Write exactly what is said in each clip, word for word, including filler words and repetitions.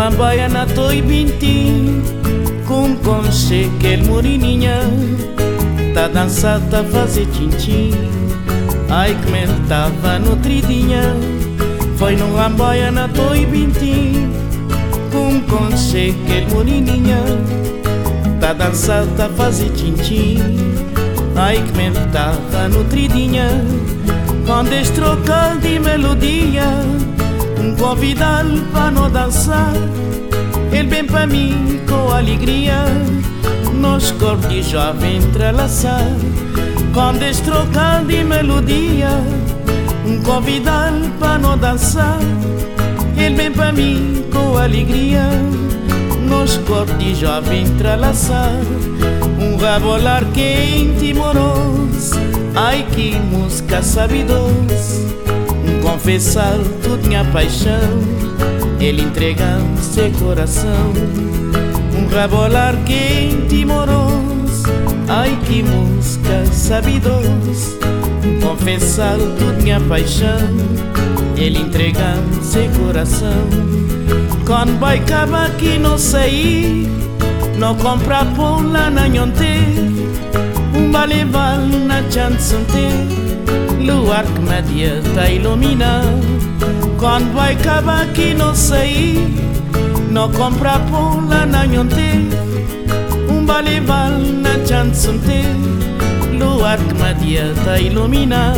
rambaia na toi bintim, com conche que el morininha, tá dançar, tá fazer tchim-tchim. Ai que me tava nutridinha, foi no rambaia na toi bintim, com conche que el morininha, tá dançar, tá fazer tchim-tchim. Ai que me tava nutridinha, quando estrocal de melodia, um convidado para não dançar. Ele vem para mim com alegria, nos corpos de jovem entrelaçar. Quando estrocal de melodia, um convidado para não dançar. Ele vem para mim com alegria, nos corpos de jovem entrelaçar. Um rebolar quente e moroso, ai que música sabidosa. Um confessar tudo minha paixão, ele entregando seu coração. Um rebolar quente e moroso, ai que música sabidosa. Um confessar tudo minha paixão, ele entregando seu coração. Quando vai acabar que não sair, não compra pão lá na nhonte, um baleval na chansonte, luar que me dieta ilumina. Quando vai acabar que não sair, não compra pão lá na nhonte, um baleval na chansonte, luar que me dieta ilumina.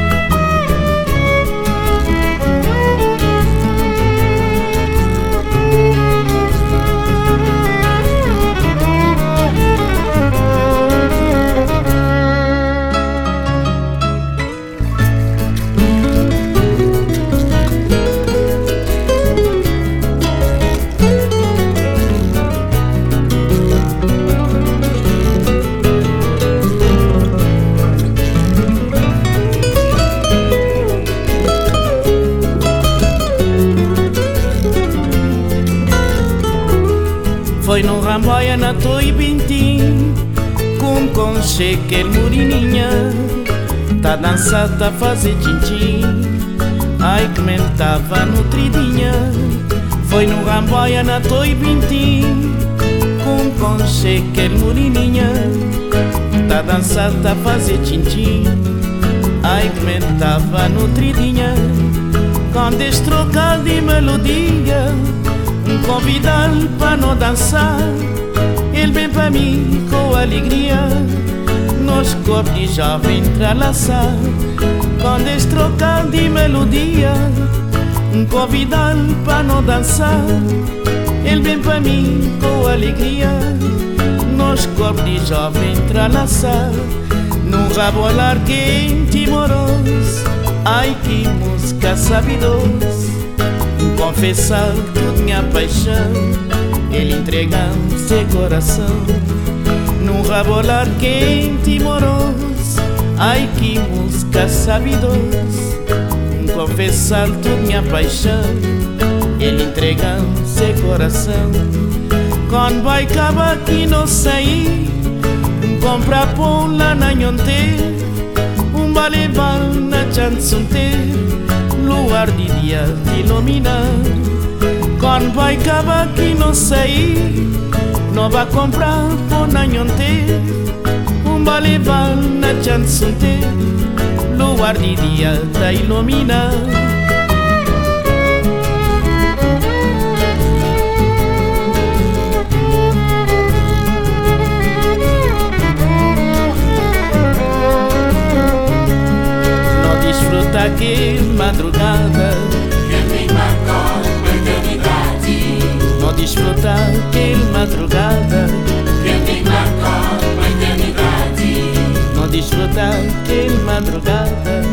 Foi no rambaia na toi bintim, com conche que el morininha, tá dançar, tá fazer tchim-tchim. Ai que me tava nutridinha. Foi no rambaia na toi bintim, com conche que el morininha, tá dançar, tá fazer tchim-tchim. Ai que me tava nutridinha. Quando estrocal de melodia, um convidado para não dançar. Ele vem para mim com alegria, nos corpos de jovem entrelaçar. Quando estrocal de melodia, um convidado para não dançar. Ele vem para mim com alegria, nos corpos de jovem entrelaçar. Num rebolar quente e moroso, ai que música sabidosa. Confessar tudo minha paixão, ele entregando seu coração. Num rebolar quente e moroso, ai que música sabidosa. Confessar tudo minha paixão, ele entregando seu coração. Quando vai acabar que não sair, um compra pão lá na nhonte, um baleval na chansonte, luar de dia ilumina. Quando vai acabar que não sair, não vai comprar pão na nhonte, um baleval na chansonte, luar de dia tá ilumina. Não desfruta que madrugada que me marcou a eternidade. Não desfruta que madrugada Que me marcou a eternidade. Não desfruta que madrugada